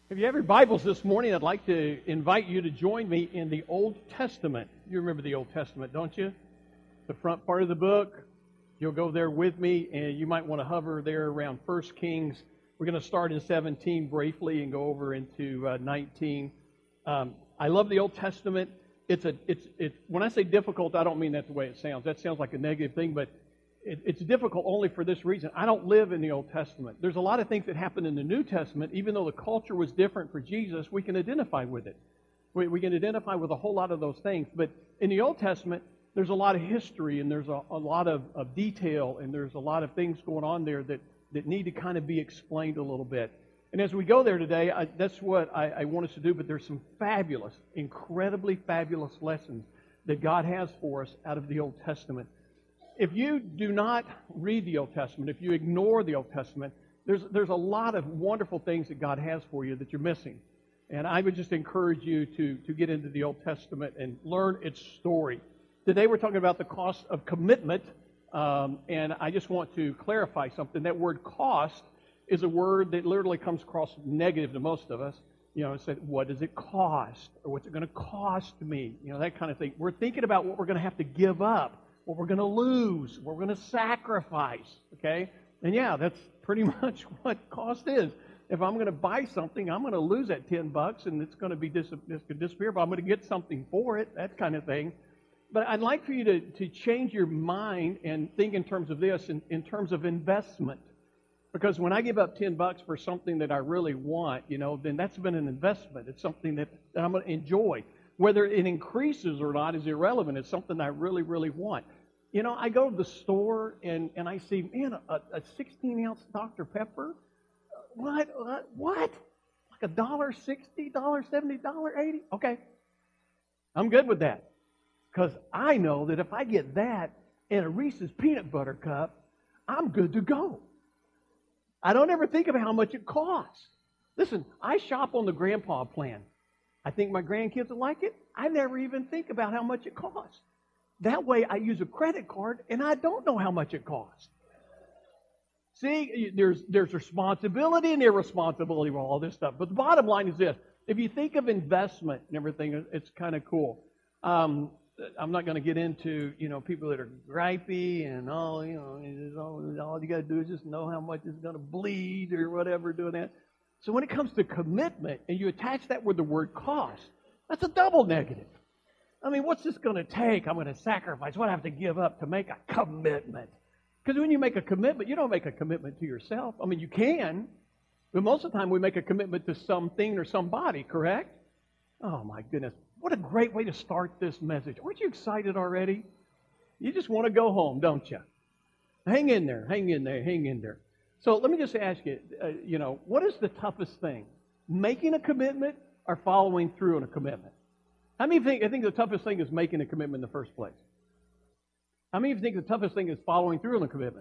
If you have your Bibles this morning, I'd like to invite you to join me in the Old Testament. You remember the Old Testament, don't you? The front part of the book. You'll go there with me, and you might want to hover there around 1 Kings. We're going to start in 17 briefly and go over into 19. I love the Old Testament. It's when I say difficult, I don't mean that the way it sounds. That sounds like a negative thing, but it's difficult only for this reason. I don't live in the Old Testament. There's a lot of things that happen in the New Testament. Even though the culture was different for Jesus, we can identify with it. We can identify with a whole lot of those things. But in the Old Testament, there's a lot of history, and there's a lot of detail, and there's a lot of things going on there that need to kind of be explained a little bit. And as we go there today, that's what I want us to do. But there's some fabulous, incredibly fabulous lessons that God has for us out of the Old Testament. If you do not read the Old Testament, if you ignore the Old Testament, there's a lot of wonderful things that God has for you that you're missing. And I would just encourage you to get into the Old Testament and learn its story. Today we're talking about the cost of commitment, and I just want to clarify something. That word cost is a word that literally comes across negative to most of us. You know, it said, what does it cost? Or what's it going to cost me? You know, that kind of thing. We're thinking about what we're going to have to give up, what we're going to lose, what we're going to sacrifice, okay? And yeah, that's pretty much what cost is. If I'm going to buy something, I'm going to lose that $10 and it's going to be disappear, but I'm going to get something for it, that kind of thing. But I'd like for you to change your mind and think in terms of this, in terms of investment. Because when I give up $10 for something that I really want, you know, then that's been an investment. It's something that I'm going to enjoy. Whether it increases or not is irrelevant. It's something I really, really want. You know, I go to the store and I see, man, a 16-ounce Dr. Pepper? What? Like $1.60, $1.70, $1.80? Okay. I'm good with that. Because I know that if I get that and a Reese's peanut butter cup, I'm good to go. I don't ever think of how much it costs. Listen, I shop on the grandpa plan. I think my grandkids will like it. I never even think about how much it costs. That way I use a credit card and I don't know how much it costs. See, there's responsibility and irresponsibility with all this stuff. But the bottom line is this. If you think of investment and everything, it's kind of cool. I'm not going to get into, you know, people that are gripey and all you got to do is just know how much it's going to bleed or whatever doing that. So when it comes to commitment and you attach that with the word cost, that's a double negative. I mean, what's this going to take? I'm going to sacrifice. What do I have to give up to make a commitment? Because when you make a commitment, you don't make a commitment to yourself. I mean, you can, but most of the time we make a commitment to something or somebody, correct? Oh, my goodness. What a great way to start this message. Aren't you excited already? You just want to go home, don't you? Hang in there, hang in there, hang in there. So let me just ask you, what is the toughest thing? Making a commitment or following through on a commitment? How many think the toughest thing is making a commitment in the first place? How many of you think the toughest thing is following through on a commitment?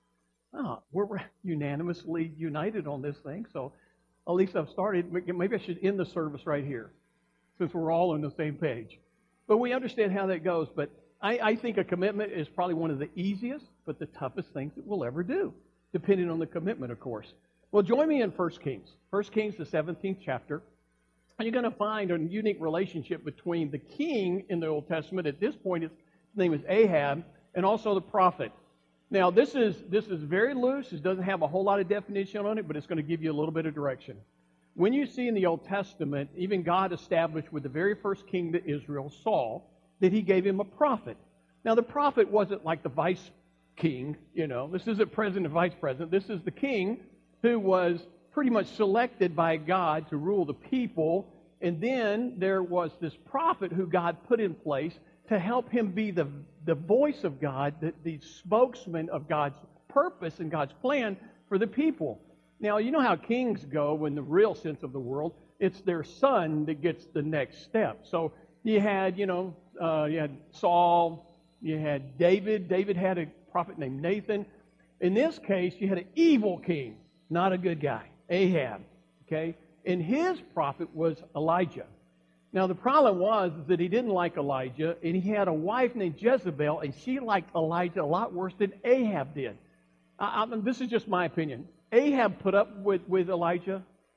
Oh, we're unanimously united on this thing, so at least I've started. Maybe I should end the service right here, since we're all on the same page. But we understand how that goes. But I think a commitment is probably one of the easiest, but the toughest things that we'll ever do, depending on the commitment, of course. Well, join me in 1 Kings. 1 Kings, the 17th chapter. And you're going to find a unique relationship between the king in the Old Testament. At this point, his name is Ahab, and also the prophet. Now, this is very loose. It doesn't have a whole lot of definition on it, but it's going to give you a little bit of direction. When you see in the Old Testament, even God established with the very first king to Israel, Saul, that he gave him a prophet. Now, the prophet wasn't like the vice king, you know. This isn't president and vice president. This is the king who was pretty much selected by God to rule the people. And then there was this prophet who God put in place to help him be the voice of God, the spokesman of God's purpose and God's plan for the people. Now, you know how kings go in the real sense of the world. It's their son that gets the next step. So you had, you had Saul, you had David. David had a prophet named Nathan. In this case, you had an evil king, not a good guy, Ahab. Okay? And his prophet was Elijah. Now, the problem was that he didn't like Elijah, and he had a wife named Jezebel, and she liked Elijah a lot worse than Ahab did. This is just my opinion. Ahab put up with Elijah.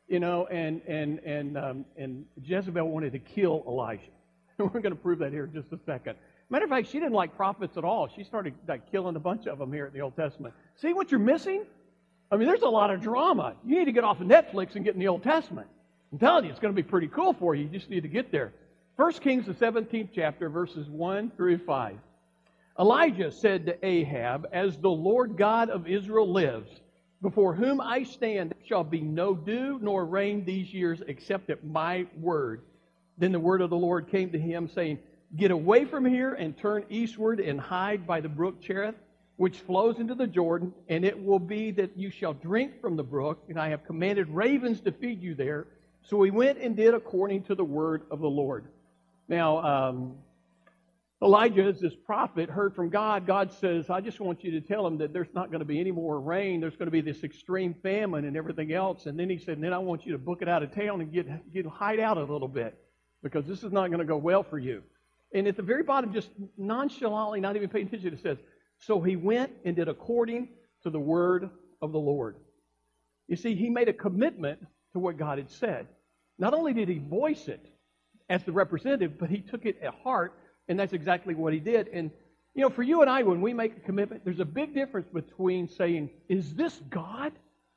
and Jezebel wanted to kill Elijah. We're going to prove that here in just a second. Matter of fact, she didn't like prophets at all. She started killing a bunch of them here in the Old Testament. See what you're missing? I mean, there's a lot of drama. You need to get off of Netflix and get in the Old Testament. I'm telling you, it's going to be pretty cool for you. You just need to get there. 1 Kings, the 17th chapter, verses 1 through 5. Elijah said to Ahab, "As the Lord God of Israel lives, before whom I stand, there shall be no dew nor rain these years except at my word." Then the word of the Lord came to him, saying, "Get away from here and turn eastward and hide by the brook Cherith, which flows into the Jordan, and it will be that you shall drink from the brook, and I have commanded ravens to feed you there." So he went and did according to the word of the Lord. Now, Elijah, as this prophet, heard from God. God says, "I just want you to tell him that there's not going to be any more rain. There's going to be this extreme famine and everything else." And then he said, "Then I want you to book it out of town and hide out a little bit, because this is not going to go well for you." And at the very bottom, just nonchalantly, not even paying attention, it says, "So he went and did according to the word of the Lord." You see, he made a commitment to what God had said. Not only did he voice it as the representative, but he took it at heart, and that's exactly what he did. And, for you and I, when we make a commitment, there's a big difference between saying, "Is this God?"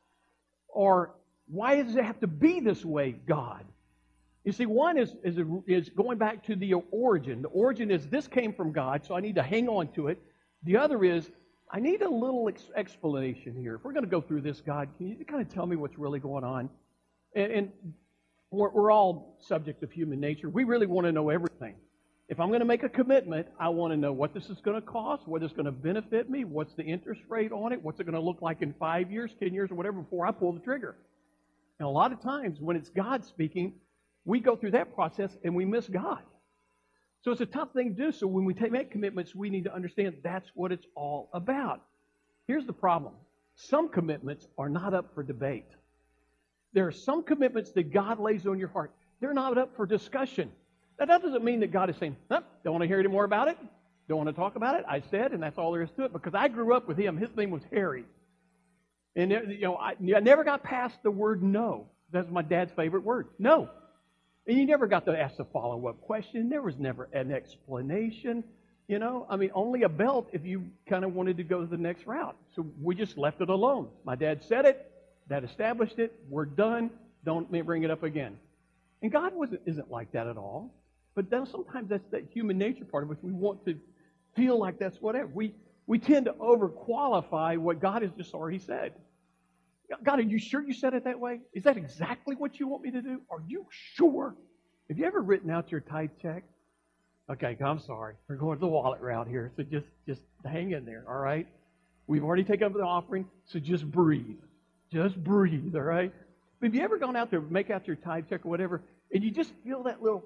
or "Why does it have to be this way, God?" You see, one is going back to the origin. The origin is this came from God, so I need to hang on to it. The other is, I need a little explanation here. If we're going to go through this, God, can you kind of tell me what's really going on? And we're all subject of human nature. We really want to know everything. If I'm going to make a commitment, I want to know what this is going to cost, what it's going to benefit me, what's the interest rate on it, what's it going to look like in 5 years, 10 years, or whatever before I pull the trigger. And a lot of times when it's God speaking, we go through that process and we miss God. So it's a tough thing to do. So when we make commitments, we need to understand that's what it's all about. Here's the problem. Some commitments are not up for debate. There are some commitments that God lays on your heart. They're not up for discussion. That doesn't mean that God is saying, "Don't want to hear any more about it. Don't want to talk about it. I said, and that's all there is to it." Because I grew up with him. His name was Harry. And, I never got past the word no. That's my dad's favorite word. No. And you never got to ask the follow-up question. There was never an explanation. Only a belt if you kind of wanted to go to the next route. So we just left it alone. My dad said it. That established it. We're done. Don't bring it up again. And God isn't like that at all. But then sometimes that's that human nature part of us. We want to feel like that's whatever. We tend to overqualify what God has just already said. "God, are you sure you said it that way? Is that exactly what you want me to do? Are you sure?" Have you ever written out your tithe check? Okay, I'm sorry. We're going the wallet route here, so just hang in there, all right? We've already taken up the offering, so just breathe. Just breathe, all right? But have you ever gone out there, make out your tithe check or whatever, and you just feel that little,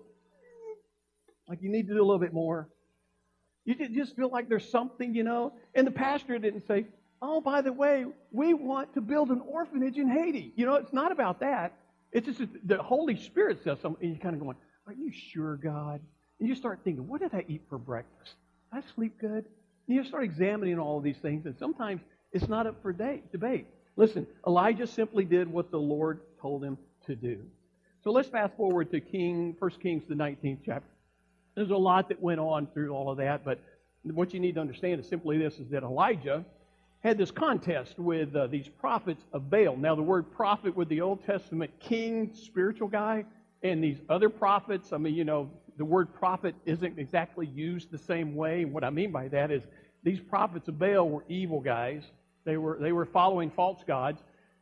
like you need to do a little bit more? You just feel like there's something, And the pastor didn't say, "Oh, by the way, we want to build an orphanage in Haiti." It's not about that. It's just that the Holy Spirit says something, and you're kind of going, "Are you sure, God?" And you start thinking, "What did I eat for breakfast? Did I sleep good?" And you start examining all of these things, and sometimes it's not up for debate. Listen, Elijah simply did what the Lord told him to do. So let's fast forward to 1 Kings, the 19th chapter. There's a lot that went on through all of that, but what you need to understand is simply this, is that Elijah had this contest with these prophets of Baal. Now, the word prophet with the Old Testament king, spiritual guy, and these other prophets, the word prophet isn't exactly used the same way. And what I mean by that is these prophets of Baal were evil guys. They were following false gods.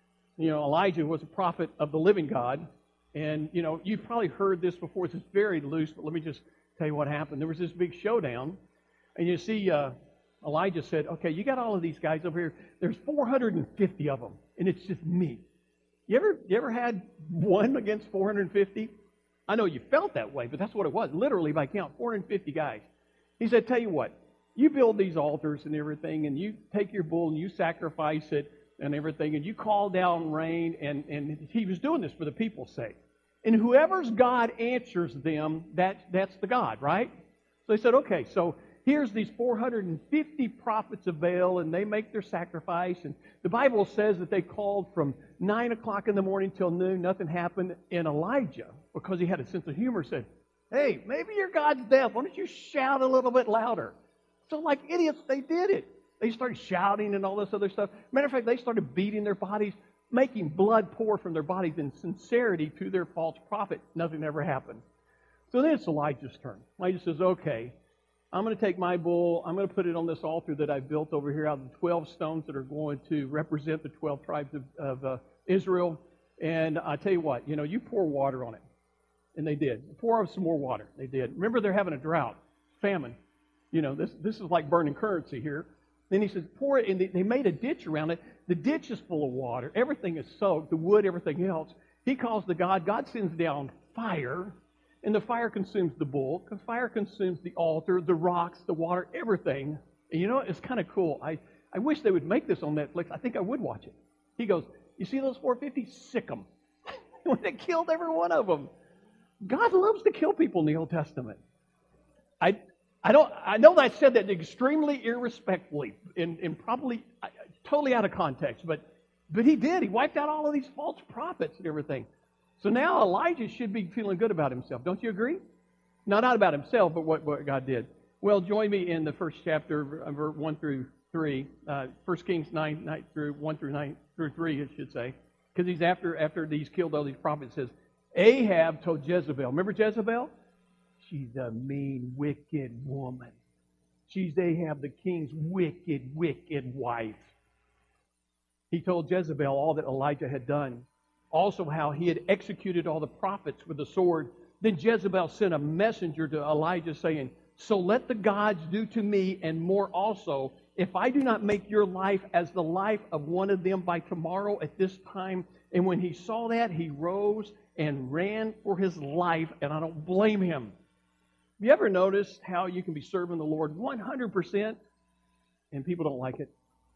Elijah was a prophet of the living God. And, you've probably heard this before. It's very loose, but let me just tell you what happened. There was this big showdown. And you see, Elijah said, "Okay, you got all of these guys over here. There's 450 of them, and it's just me." You ever had one against 450? I know you felt that way, but that's what it was. Literally, by count, 450 guys. He said, "Tell you what, you build these altars and everything, and you take your bull and you sacrifice it and everything, and you call down rain," and he was doing this for the people's sake. "And whoever's God answers them, that's the God," right? So they said, "Okay, so here's these 450 prophets of Baal, and they make their sacrifice. And the Bible says that they called from 9 o'clock in the morning till noon. Nothing happened. And Elijah, because he had a sense of humor, said, hey, maybe your God's deaf. Why don't you shout a little bit louder? So like idiots, they did it. They started shouting and all this other stuff. Matter of fact, they started beating their bodies, making blood pour from their bodies in sincerity to their false prophet. Nothing ever happened. So then it's Elijah's turn. Elijah says, okay, I'm going to take my bull. I'm going to put it on this altar that I've built over here out of the 12 stones that are going to represent the 12 tribes of Israel. And I tell you what, you pour water on it. And they did. Pour some more water. They did. Remember, they're having a drought, famine. This is like burning currency here. Then he says, pour it, and they made a ditch around it. The ditch is full of water. Everything is soaked, the wood, everything else. He calls the God. God sends down fire, and the fire consumes the bull. The fire consumes the altar, the rocks, the water, everything. And it's kind of cool. I wish they would make this on Netflix. I think I would watch it. He goes, you see those 450? Sick them. When they killed every one of them. God loves to kill people in the Old Testament. I know that I said that extremely irrespectfully and probably totally out of context, but he did. He wiped out all of these false prophets and everything. So now Elijah should be feeling good about himself. Don't you agree? No, not about himself, but what God did. Well, join me in the first chapter, 1 through 3, 1 Kings 9 through 1 through 9 through 3, it should say, because he's after he's killed all these prophets. It says, Ahab told Jezebel. Remember Jezebel? She's a mean, wicked woman. She's Ahab the king's wicked, wicked wife. He told Jezebel all that Elijah had done. Also how he had executed all the prophets with the sword. Then Jezebel sent a messenger to Elijah saying, so let the gods do to me and more also, if I do not make your life as the life of one of them by tomorrow at this time. And when he saw that, he rose and ran for his life, and I don't blame him. Have you ever noticed how you can be serving the Lord 100% and people don't like it?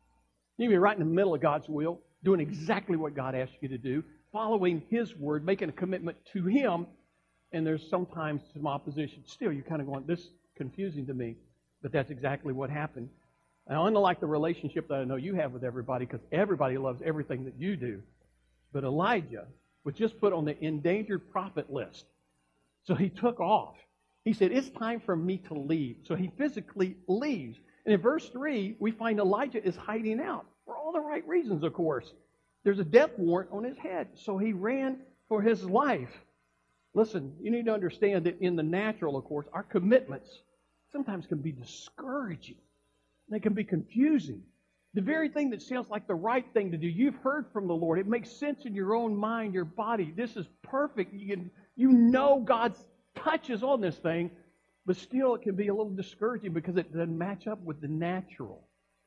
You can be right in the middle of God's will, doing exactly what God asked you to do, following His word, making a commitment to Him, and there's sometimes some opposition. Still, you're kind of going, this is confusing to me, but that's exactly what happened. Now, unlike the relationship that I know you have with everybody, because everybody loves everything that you do, but Elijah was just put on the endangered prophet list. So he took off. He said, it's time for me to leave. So he physically leaves. And in verse 3, we find Elijah is hiding out for all the right reasons, of course. There's a death warrant on his head. So he ran for his life. Listen, you need to understand that in the natural, of course, our commitments sometimes can be discouraging. They can be confusing. The very thing that sounds like the right thing to do, you've heard from the Lord. It makes sense in your own mind, your body. This is perfect. You know God's touches on this thing, but still it can be a little discouraging because it doesn't match up with the natural.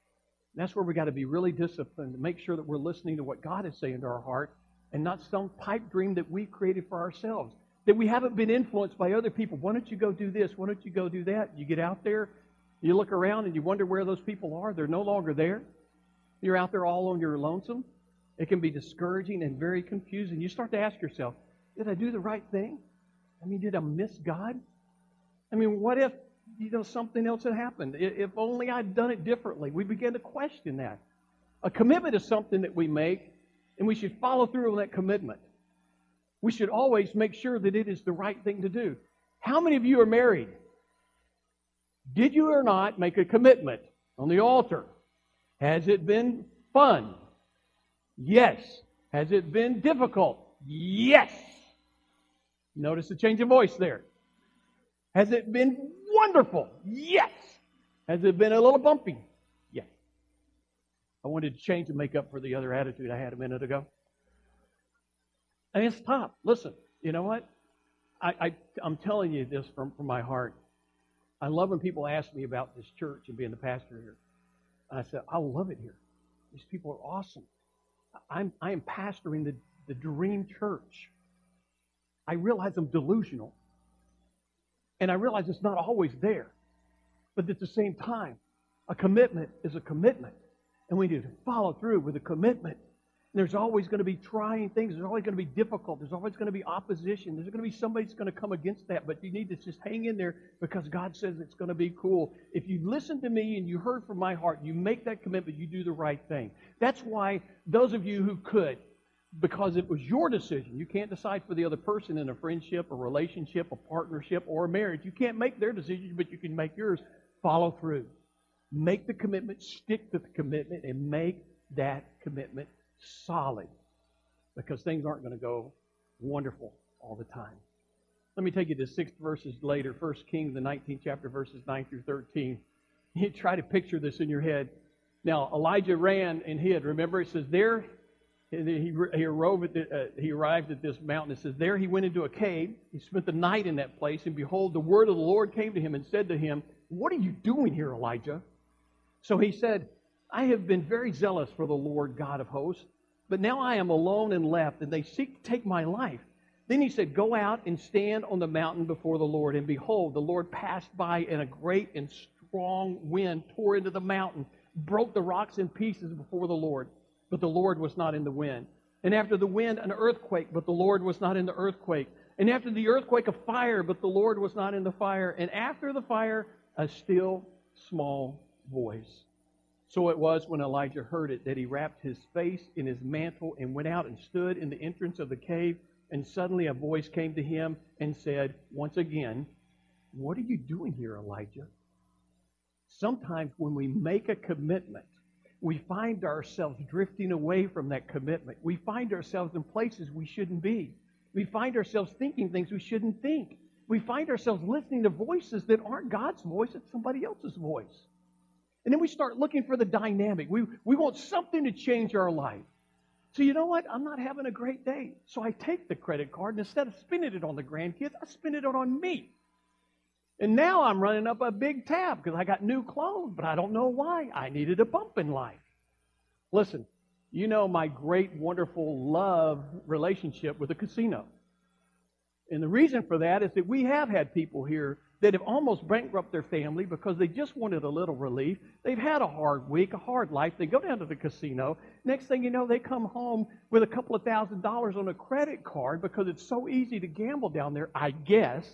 And that's where we got to be really disciplined to make sure that we're listening to what God is saying to our heart and not some pipe dream that we created for ourselves. That we haven't been influenced by other people. Why don't you go do this? Why don't you go do that? You get out there, you look around and you wonder where those people are. They're no longer there. You're out there all on your lonesome. It can be discouraging and very confusing. You start to ask yourself, did I do the right thing? I mean, did I miss God? I mean, what if, something else had happened? If only I'd done it differently. We begin to question that. A commitment is something that we make, and we should follow through on that commitment. We should always make sure that it is the right thing to do. How many of you are married? Did you or not make a commitment on the altar? Has it been fun? Yes. Has it been difficult? Yes. Notice the change of voice there. Has it been wonderful? Yes. Has it been a little bumpy? Yes. I wanted to change and make up for the other attitude I had a minute ago. And it's tough. Listen, you know what? I'm telling you this from my heart. I love when people ask me about this church and being the pastor here. And I said, I love it here. These people are awesome. I am pastoring the dream church. I realize I'm delusional. And I realize it's not always there. But at the same time, a commitment is a commitment. And we need to follow through with a commitment. And there's always going to be trying things. There's always going to be difficult. There's always going to be opposition. There's going to be somebody that's going to come against that. But you need to just hang in there because God says it's going to be cool. If you listen to me and you heard from my heart, you make that commitment, you do the right thing. That's why those of you who could, because it was your decision. You can't decide for the other person in a friendship, a relationship, a partnership, or a marriage. You can't make their decisions, but you can make yours. Follow through. Make the commitment, stick to the commitment, and make that commitment solid, because things aren't going to go wonderful all the time. Let me take you to 6 verses later, 1 Kings, the 19th chapter, verses 9 through 13. You try to picture this in your head. Now, Elijah ran and hid. Remember, it says there, he arrived at this mountain. It says there he went into a cave. He spent the night in that place, and behold, the word of the Lord came to him and said to him, "What are you doing here, Elijah?" So he said, "I have been very zealous for the Lord God of hosts, but now I am alone and left, and they seek to take my life." Then he said, "Go out and stand on the mountain before the Lord." And behold, the Lord passed by, and a great and strong wind tore into the mountain, broke the rocks in pieces before the Lord. But the Lord was not in the wind. And after the wind, an earthquake, but the Lord was not in the earthquake. And after the earthquake, a fire, but the Lord was not in the fire. And after the fire, a still small voice. So it was when Elijah heard it that he wrapped his face in his mantle and went out and stood in the entrance of the cave. And suddenly a voice came to him and said, once again, "What are you doing here, Elijah?" Sometimes when we make a commitment, we find ourselves drifting away from that commitment. We find ourselves in places we shouldn't be. We find ourselves thinking things we shouldn't think. We find ourselves listening to voices that aren't God's voice, it's somebody else's voice. And then we start looking for the dynamic. We want something to change our life. So you know what? I'm not having a great day. So I take the credit card, and instead of spending it on the grandkids, I spend it on me. And now I'm running up a big tab because I got new clothes, but I don't know why. I needed a bump in life. Listen, you know my great, wonderful love relationship with the casino. And the reason for that is that we have had people here that have almost bankrupted their family because they just wanted a little relief. They've had a hard week, a hard life. They go down to the casino. Next thing you know, they come home with a couple of $1,000s on a credit card because it's so easy to gamble down there, I guess.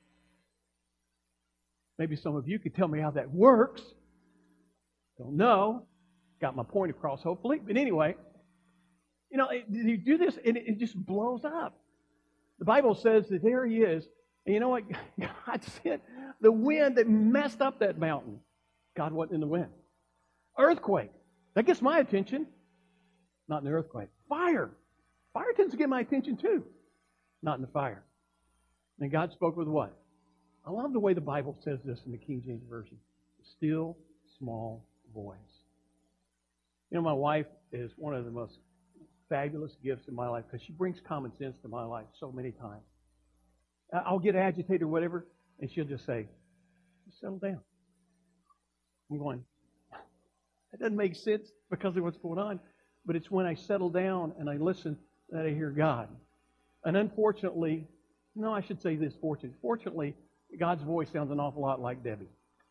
Maybe some of you could tell me how that works. Don't know. Got my point across, hopefully. But anyway, you know, you do this and it just blows up. The Bible says that there he is. And you know what? God sent the wind that messed up that mountain. God wasn't in the wind. Earthquake. That gets my attention. Not in the earthquake. Fire. Fire tends to get my attention too. Not in the fire. And God spoke with what? I love the way the Bible says this in the King James Version. Still small voice. You know, my wife is one of the most fabulous gifts in my life because she brings common sense to my life so many times. I'll get agitated or whatever, and she'll just say, "Just settle down." I'm going, that doesn't make sense because of what's going on, but it's when I settle down and I listen that I hear God. And unfortunately, no, I should say this, fortunately, God's voice sounds an awful lot like Debbie.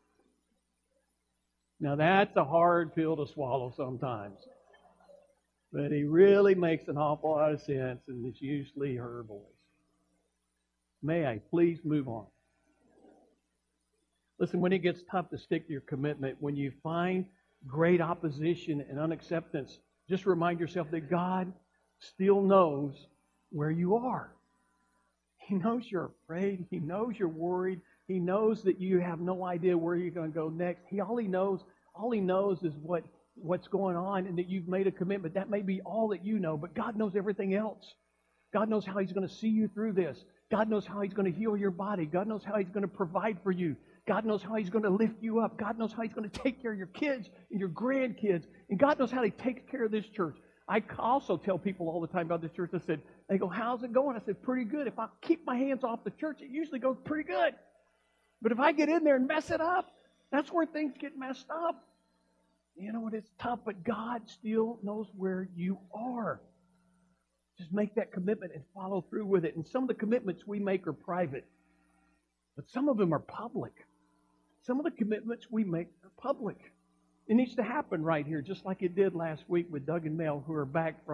Now that's a hard pill to swallow sometimes. But he really makes an awful lot of sense, and it's usually her voice. May I please move on? Listen, when it gets tough to stick to your commitment, when you find great opposition and unacceptance, just remind yourself that God still knows where you are. He knows you're afraid. He knows you're worried. He knows that you have no idea where you're going to go next. All he knows is what's going on and that you've made a commitment. That may be all that you know, but God knows everything else. God knows how He's going to see you through this. God knows how He's going to heal your body. God knows how He's going to provide for you. God knows how He's going to lift you up. God knows how He's going to take care of your kids and your grandkids. And God knows how He takes care of this church. I also tell people all the time about this church. They go, "How's it going?" I said, "Pretty good. If I keep my hands off the church, it usually goes pretty good. But if I get in there and mess it up, that's where things get messed up." You know what? It's tough, but God still knows where you are. Just make that commitment and follow through with it. And some of the commitments we make are private, but some of them are public. Some of the commitments we make are public. It needs to happen right here, just like it did last week with Doug and Mel, who are back from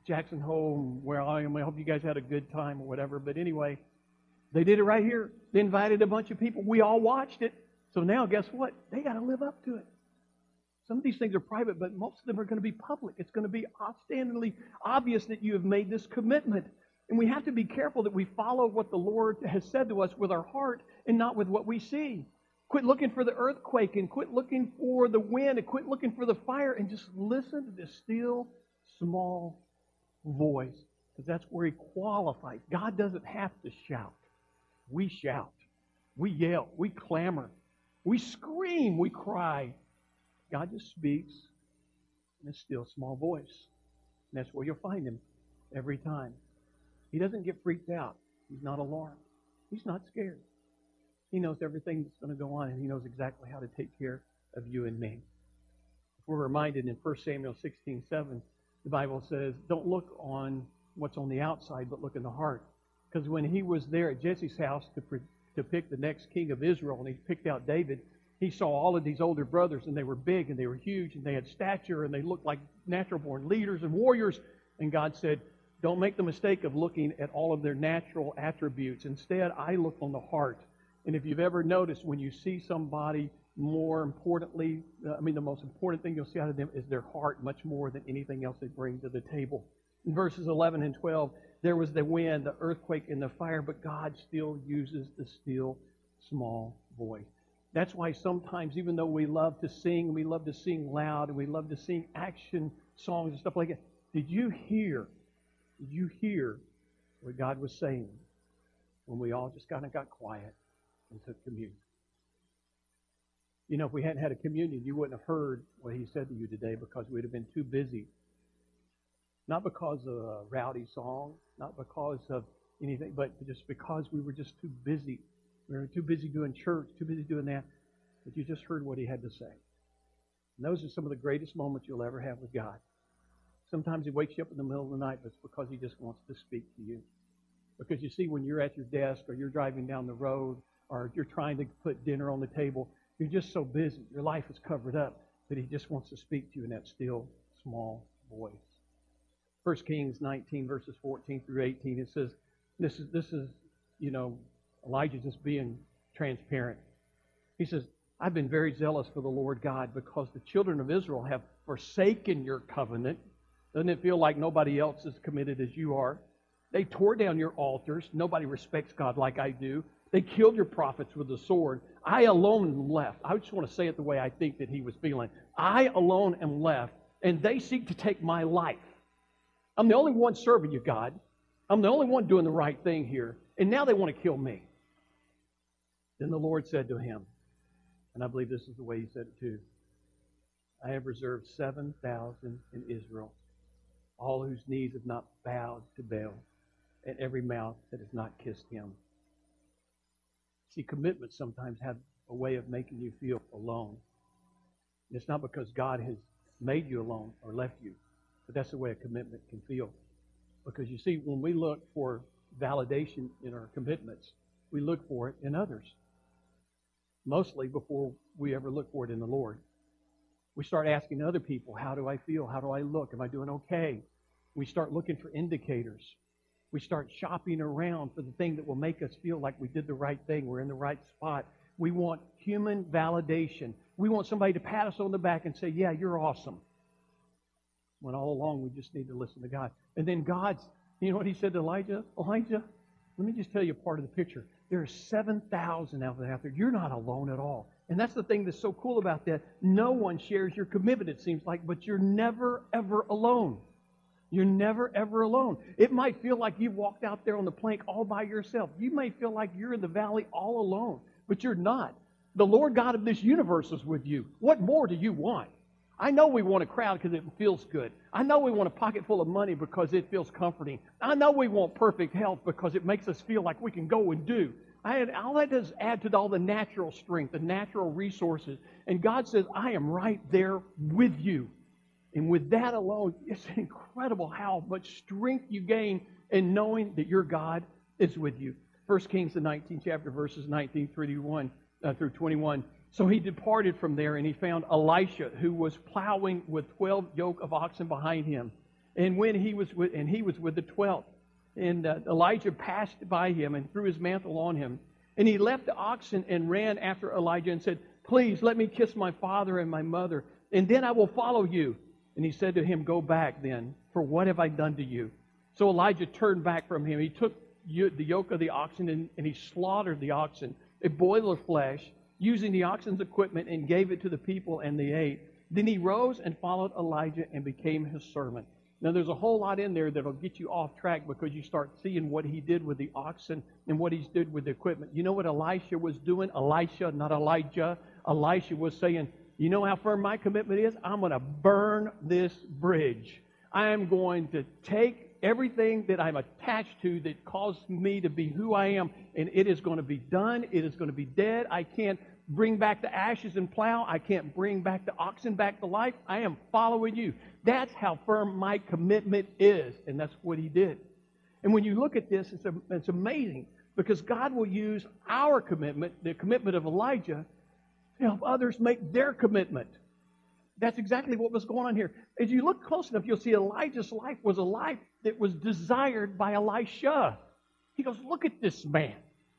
Jackson Hole, where I am. I hope you guys had a good time or whatever. But anyway, they did it right here. They invited a bunch of people. We all watched it. So now, guess what? They got to live up to it. Some of these things are private, but most of them are going to be public. It's going to be outstandingly obvious that you have made this commitment. And we have to be careful that we follow what the Lord has said to us with our heart and not with what we see. Quit looking for the earthquake and quit looking for the wind and quit looking for the fire and just listen to this still, small voice. Because that's where He qualifies. God doesn't have to shout. We shout. We yell. We clamor. We scream. We cry. God just speaks in a still, small voice. And that's where you'll find Him every time. He doesn't get freaked out. He's not alarmed. He's not scared. He knows everything that's going to go on, and He knows exactly how to take care of you and me. We're reminded in 1 Samuel 16:7, the Bible says, don't look on what's on the outside, but look in the heart. Because when he was there at Jesse's house to pick the next king of Israel, and he picked out David, he saw all of these older brothers, and they were big, and they were huge, and they had stature, and they looked like natural-born leaders and warriors. And God said, don't make the mistake of looking at all of their natural attributes. Instead, I look on the heart. And if you've ever noticed, when you see somebody, more importantly, the most important thing you'll see out of them is their heart, much more than anything else they bring to the table. In verses 11 and 12, there was the wind, the earthquake, and the fire, but God still uses the still, small voice. That's why sometimes, even though we love to sing loud, and we love to sing action songs and stuff like that, did you hear what God was saying when we all just kind of got quiet and took communion? You know, if we hadn't had a communion, you wouldn't have heard what He said to you today because we'd have been too busy. Not because of a rowdy song, not because of anything, but just because we were just too busy. We were too busy doing church, too busy doing that. But you just heard what He had to say. And those are some of the greatest moments you'll ever have with God. Sometimes He wakes you up in the middle of the night, but it's because He just wants to speak to you. Because you see, when you're at your desk or you're driving down the road or you're trying to put dinner on the table, you're just so busy. Your life is covered up that He just wants to speak to you in that still, small voice. 1 Kings 19, verses 14 through 18, it says, this is Elijah just being transparent. He says, I've been very zealous for the Lord God because the children of Israel have forsaken your covenant. Doesn't it feel like nobody else is committed as you are? They tore down your altars. Nobody respects God like I do. They killed your prophets with the sword. I alone am left. I just want to say it the way I think that he was feeling. I alone am left, and they seek to take my life. I'm the only one serving you, God. I'm the only one doing the right thing here. And now they want to kill me. Then the Lord said to him, and I believe this is the way He said it too, I have reserved 7,000 in Israel, all whose knees have not bowed to Baal, and every mouth that has not kissed him. See, commitments sometimes have a way of making you feel alone. And it's not because God has made you alone or left you, but that's the way a commitment can feel. Because you see, when we look for validation in our commitments, we look for it in others. Mostly before we ever look for it in the Lord. We start asking other people, how do I feel? How do I look? Am I doing okay? We start looking for indicators. We start shopping around for the thing that will make us feel like we did the right thing. We're in the right spot. We want human validation. We want somebody to pat us on the back and say, yeah, you're awesome. When all along we just need to listen to God. And then you know what He said to Elijah? Elijah, let me just tell you part of the picture. There are 7,000 out there. You're not alone at all. And that's the thing that's so cool about that. No one shares your commitment, it seems like, but you're never, ever alone. You're never, ever alone. It might feel like you've walked out there on the plank all by yourself. You may feel like you're in the valley all alone, but you're not. The Lord God of this universe is with you. What more do you want? I know we want a crowd because it feels good. I know we want a pocket full of money because it feels comforting. I know we want perfect health because it makes us feel like we can go and do. All that does add to all the natural strength, the natural resources. And God says, I am right there with you. And with that alone, it's incredible how much strength you gain in knowing that your God is with you. 1 Kings, the 19th chapter, verses 19 through 21. So he departed from there, and he found Elisha, who was plowing with 12 yoke of oxen behind him. And when he was with the 12th, and Elijah passed by him and threw his mantle on him. And he left the oxen and ran after Elijah and said, "Please let me kiss my father and my mother, and then I will follow you." And he said to him, "Go back then, for what have I done to you?" So Elijah turned back from him. He took the yoke of the oxen and he slaughtered the oxen, a boil of flesh, using the oxen's equipment, and gave it to the people, and they ate. Then he rose and followed Elijah and became his servant. Now, there's a whole lot in there that'll get you off track because you start seeing what he did with the oxen and what he did with the equipment. You know what Elisha was doing? Elisha, not Elijah. Elisha was saying, "You know how firm my commitment is? I'm going to burn this bridge. I am going to take everything that I'm attached to that caused me to be who I am, and it is going to be done. It is going to be dead. I can't bring back the ashes and plow. I can't bring back the oxen back to life. I am following you." That's how firm my commitment is. And that's what he did. And when you look at this, it's amazing because God will use our commitment, the commitment of Elijah, to help others make their commitment. That's exactly what was going on here. As you look close enough, you'll see Elijah's life was a life that was desired by Elisha. He goes, "Look at this man."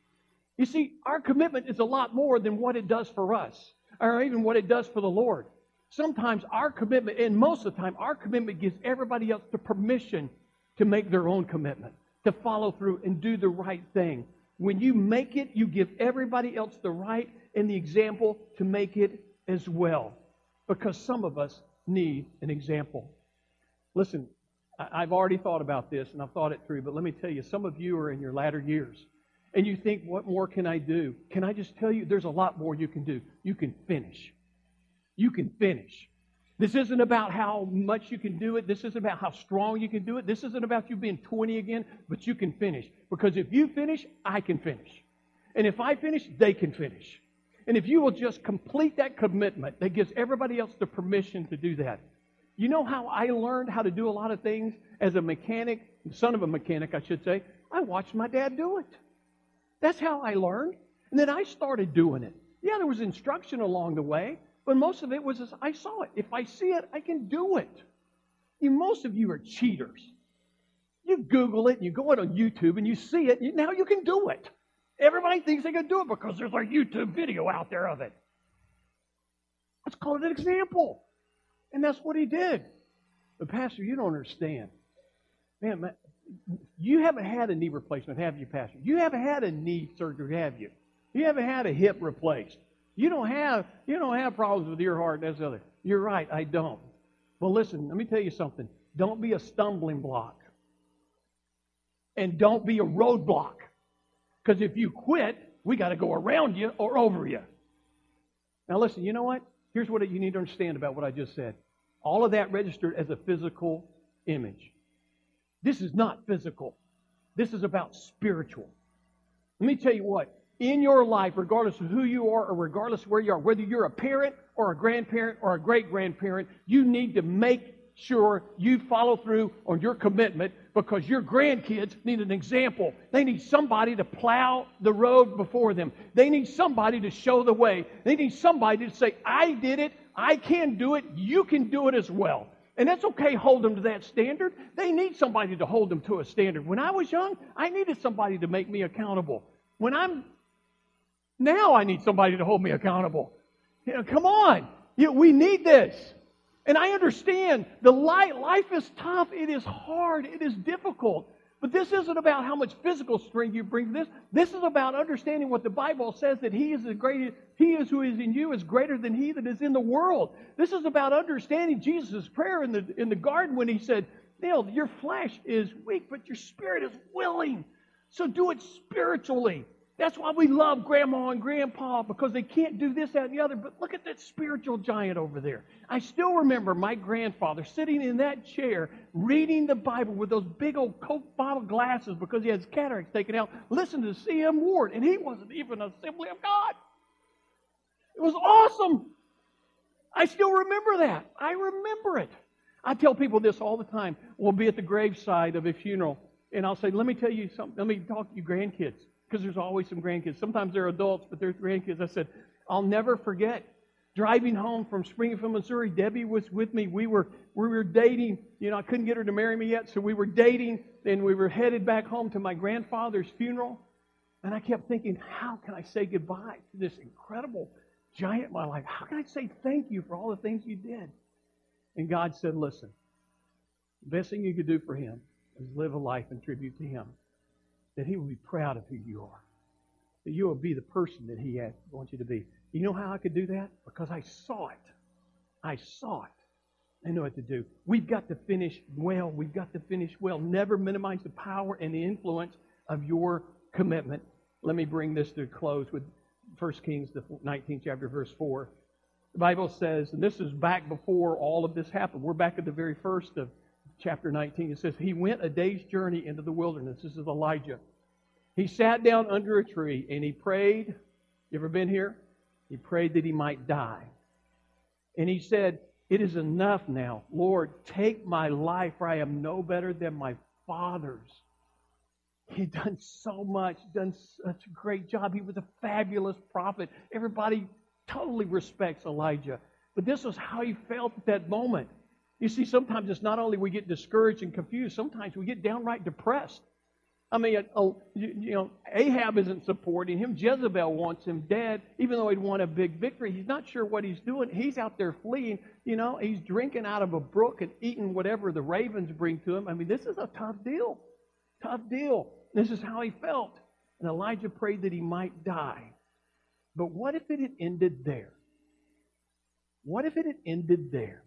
You see, our commitment is a lot more than what it does for us, or even what it does for the Lord. Sometimes our commitment, and most of the time, our commitment gives everybody else the permission to make their own commitment, to follow through and do the right thing. When you make it, you give everybody else the right and the example to make it as well. Because some of us need an example. Listen, I've already thought about this and I've thought it through, but let me tell you, some of you are in your latter years. And you think, what more can I do? Can I just tell you, there's a lot more you can do. You can finish. You can finish. This isn't about how much you can do it. This isn't about how strong you can do it. This isn't about you being 20 again, but you can finish. Because if you finish, I can finish. And if I finish, they can finish. And if you will just complete that commitment, that gives everybody else the permission to do that. You know how I learned how to do a lot of things as a mechanic, son of a mechanic, I should say? I watched my dad do it. That's how I learned. And then I started doing it. Yeah, there was instruction along the way, but most of it was as I saw it. If I see it, I can do it. Most of you are cheaters. You Google it, and you go on YouTube, and you see it, and now you can do it. Everybody thinks they can do it because there's a YouTube video out there of it. Let's call it an example. And that's what he did. But Pastor, you don't understand. Man, you haven't had a knee replacement, have you, Pastor? You haven't had a knee surgery, have you? You haven't had a hip replaced. You don't have problems with your heart. That's the other. You're right, I don't. Well, listen, let me tell you something. Don't be a stumbling block. And don't be a roadblock. Because if you quit, we got to go around you or over you. Now listen, you know what? Here's what you need to understand about what I just said. All of that registered as a physical image. This is not physical. This is about spiritual. Let me tell you what. In your life, regardless of who you are or regardless of where you are, whether you're a parent or a grandparent or a great-grandparent, you need to make sure you follow through on your commitment because your grandkids need an example. They need somebody to plow the road before them. They need somebody to show the way. They need somebody to say, I did it, I can do it, you can do it as well. And that's okay, hold them to that standard. They need somebody to hold them to a standard. When I was young, I needed somebody to make me accountable. Now I need somebody to hold me accountable. Come on. We need this. And I understand the life is tough. It is hard. It is difficult. But this isn't about how much physical strength you bring to this. This is about understanding what the Bible says, that He is who is in you is greater than he that is in the world. This is about understanding Jesus' prayer in the garden when He said, Neil, your flesh is weak, but your spirit is willing. So do it spiritually. That's why we love Grandma and Grandpa, because they can't do this, that, and the other. But look at that spiritual giant over there. I still remember my grandfather sitting in that chair, reading the Bible with those big old Coke bottle glasses because he had his cataracts taken out, listening to C.M. Ward, and he wasn't even an Assembly of God. It was awesome. I still remember that. I remember it. I tell people this all the time. We'll be at the graveside of a funeral, and I'll say, let me tell you something. Let me talk to you grandkids. Because there's always some grandkids. Sometimes they're adults, but they're grandkids. I said, I'll never forget Driving home from Springfield, Missouri, Debbie was with me. We were dating. I couldn't get her to marry me yet, so we were dating, and we were headed back home to my grandfather's funeral. And I kept thinking, how can I say goodbye to this incredible giant in my life? How can I say thank you for all the things you did? And God said, listen, the best thing you could do for him is live a life in tribute to him, that he will be proud of who you are, that you will be the person that he wants you to be. You know how I could do that? Because I saw it. I saw it. I know what to do. We've got to finish well. We've got to finish well. Never minimize the power and the influence of your commitment. Let me bring this to a close with 1 Kings, the 19th chapter, verse 4. The Bible says, and this is back before all of this happened. We're back at the very first of chapter 19. It says, he went a day's journey into the wilderness. This is Elijah. He sat down under a tree and he prayed. You ever been here? He prayed that he might die. And he said, it is enough now. Lord, take my life, for I am no better than my father's. He'd done so much, done such a great job. He was a fabulous prophet. Everybody totally respects Elijah. But this was how he felt at that moment. You see, sometimes it's not only we get discouraged and confused, sometimes we get downright depressed. I mean, Ahab isn't supporting him. Jezebel wants him dead, even though he'd won a big victory. He's not sure what he's doing. He's out there fleeing. He's drinking out of a brook and eating whatever the ravens bring to him. I mean, this is a tough deal. Tough deal. This is how he felt. And Elijah prayed that he might die. But what if it had ended there? What if it had ended there?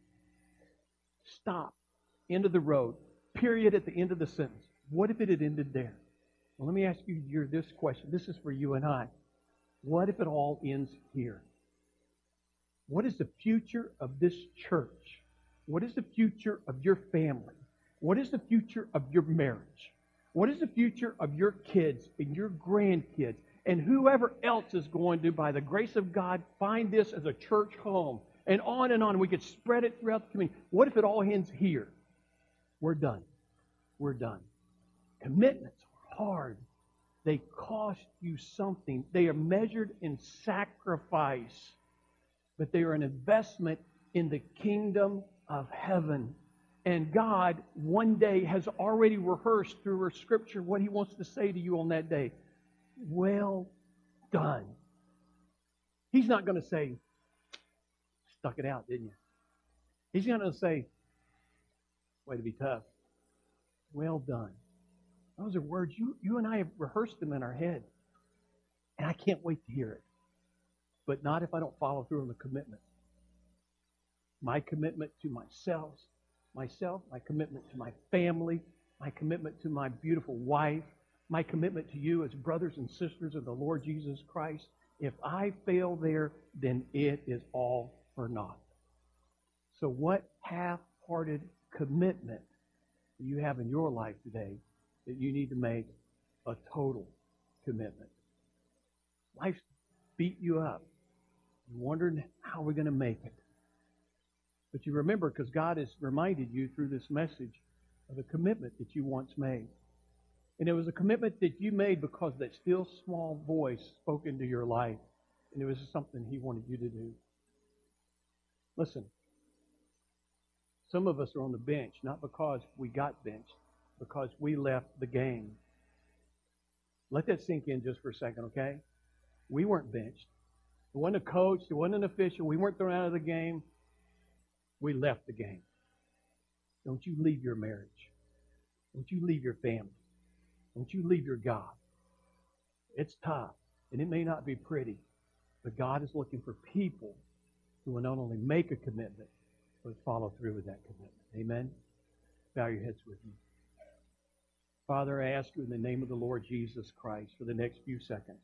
Stop. End of the road. Period at the end of the sentence. What if it had ended there? Well, let me ask you this question. This is for you and I. What if it all ends here? What is the future of this church? What is the future of your family? What is the future of your marriage? What is the future of your kids and your grandkids and whoever else is going to, by the grace of God, find this as a church home? And on. We could spread it throughout the community. What if it all ends here? We're done. We're done. Commitments are hard. They cost you something. They are measured in sacrifice. But they are an investment in the kingdom of heaven. And God, one day, has already rehearsed through her scripture what He wants to say to you on that day. Well done. He's not going to say, stuck it out, didn't you? He's going to say, way to be tough. Well done. Those are words, you and I have rehearsed them in our head. And I can't wait to hear it. But not if I don't follow through on the commitment. My commitment to myself, my commitment to my family, my commitment to my beautiful wife, my commitment to you as brothers and sisters of the Lord Jesus Christ. If I fail there, then it is all for naught. So what half-hearted commitment do you have in your life today that you need to make a total commitment? Life's beat you up. You're wondering how we're going to make it. But you remember, because God has reminded you through this message of a commitment that you once made. And it was a commitment that you made because that still small voice spoke into your life. And it was something He wanted you to do. Listen, some of us are on the bench, not because we got benched, because we left the game. Let that sink in just for a second, okay? We weren't benched. It wasn't a coach. It wasn't an official. We weren't thrown out of the game. We left the game. Don't you leave your marriage. Don't you leave your family. Don't you leave your God. It's tough, and it may not be pretty, but God is looking for people who will not only make a commitment, but follow through with that commitment. Amen? Bow your heads with me. Father, I ask you in the name of the Lord Jesus Christ for the next few seconds.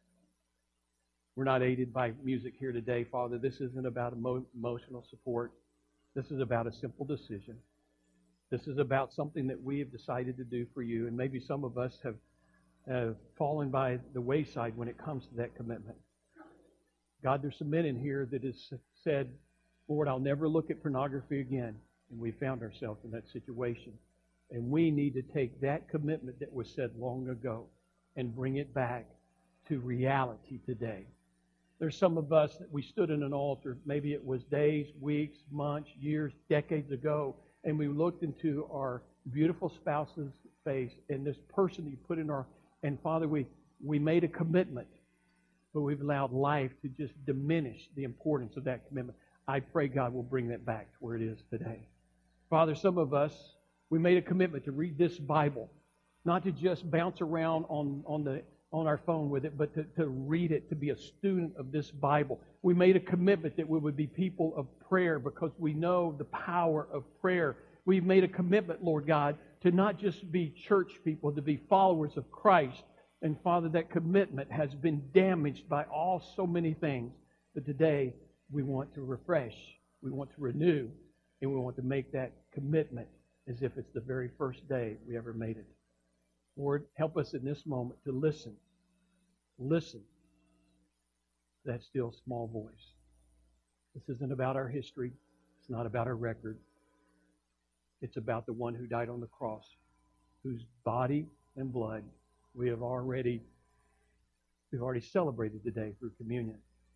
We're not aided by music here today, Father. This isn't about emotional support. This is about a simple decision. This is about something that we have decided to do for you, and maybe some of us have fallen by the wayside when it comes to that commitment. God, there's some men in here that has said, Lord, I'll never look at pornography again. And we found ourselves in that situation. And we need to take that commitment that was said long ago and bring it back to reality today. There's some of us that we stood in an altar, maybe it was days, weeks, months, years, decades ago, and we looked into our beautiful spouse's face and this person that you put in our, and Father, we made a commitment, but we've allowed life to just diminish the importance of that commitment. I pray God will bring that back to where it is today. Father, some of us, we made a commitment to read this Bible, not to just bounce around on our phone with it, but to read it, to be a student of this Bible. We made a commitment that we would be people of prayer because we know the power of prayer. We've made a commitment, Lord God, to not just be church people, to be followers of Christ. And Father, that commitment has been damaged by so many things. But today, we want to refresh, we want to renew, and we want to make that commitment as if it's the very first day we ever made it. Lord, help us in this moment to listen. Listen to that still small voice. This isn't about our history. It's not about our record. It's about the one who died on the cross, whose body and blood we've already celebrated today through communion.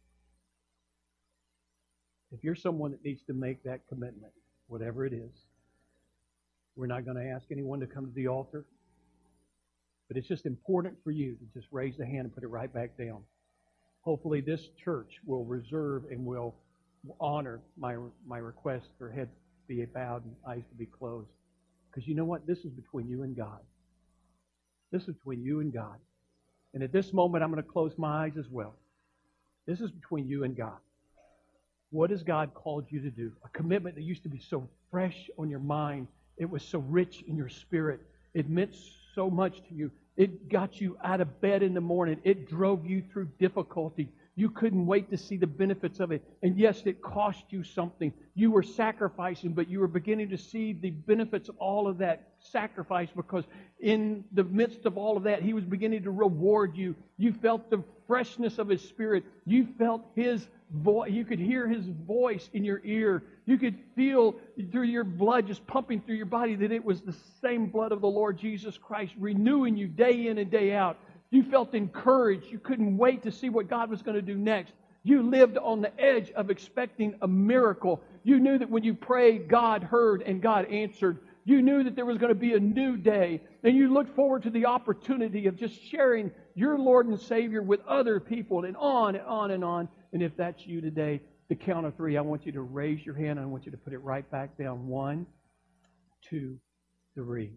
If you're someone that needs to make that commitment, whatever it is, we're not going to ask anyone to come to the altar. But it's just important for you to just raise the hand and put it right back down. Hopefully this church will reserve and will honor my request for heads to be bowed and eyes to be closed. Because you know what? This is between you and God. This is between you and God. And at this moment, I'm going to close my eyes as well. This is between you and God. What has God called you to do? A commitment that used to be so fresh on your mind. It was so rich in your spirit. It meant so much to you. It got you out of bed in the morning. It drove you through difficulty. You couldn't wait to see the benefits of it. And yes, it cost you something. You were sacrificing, but you were beginning to see the benefits of all of that sacrifice because in the midst of all of that, He was beginning to reward you. You felt the freshness of His Spirit. You felt His voice. You could hear His voice in your ear. You could feel through your blood just pumping through your body that it was the same blood of the Lord Jesus Christ renewing you day in and day out. You felt encouraged. You couldn't wait to see what God was going to do next. You lived on the edge of expecting a miracle. You knew that when you prayed, God heard and God answered. You knew that there was going to be a new day. And you looked forward to the opportunity of just sharing your Lord and Savior with other people and on and on and on. And if that's you today, the count of 3, I want you to raise your hand. I want you to put it right back down. 1, 2, 3.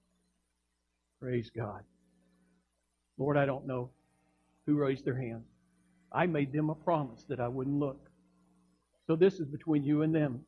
Praise God. Lord, I don't know who raised their hand. I made them a promise that I wouldn't look. So this is between you and them.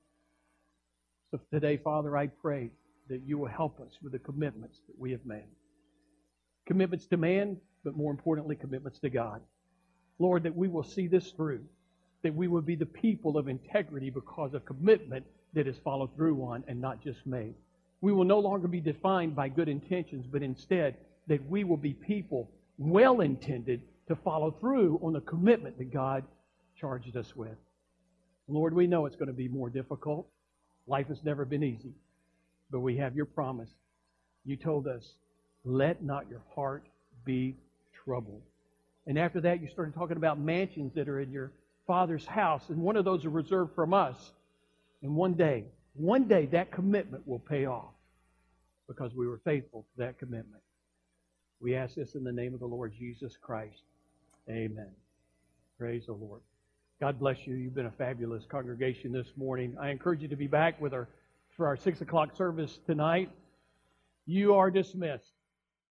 So today, Father, I pray that you will help us with the commitments that we have made. Commitments to man, but more importantly, commitments to God. Lord, that we will see this through. That we will be the people of integrity because of commitment that is followed through on and not just made. We will no longer be defined by good intentions, but instead that we will be people well-intended to follow through on the commitment that God charged us with. Lord, we know it's going to be more difficult. Life has never been easy. But we have your promise. You told us, let not your heart be troubled. And after that, you started talking about mansions that are in your Father's house. And one of those are reserved from us. And one day, that commitment will pay off because we were faithful to that commitment. We ask this in the name of the Lord Jesus Christ. Amen. Praise the Lord. God bless you. You've been a fabulous congregation this morning. I encourage you to be back for our 6 o'clock service tonight. You are dismissed.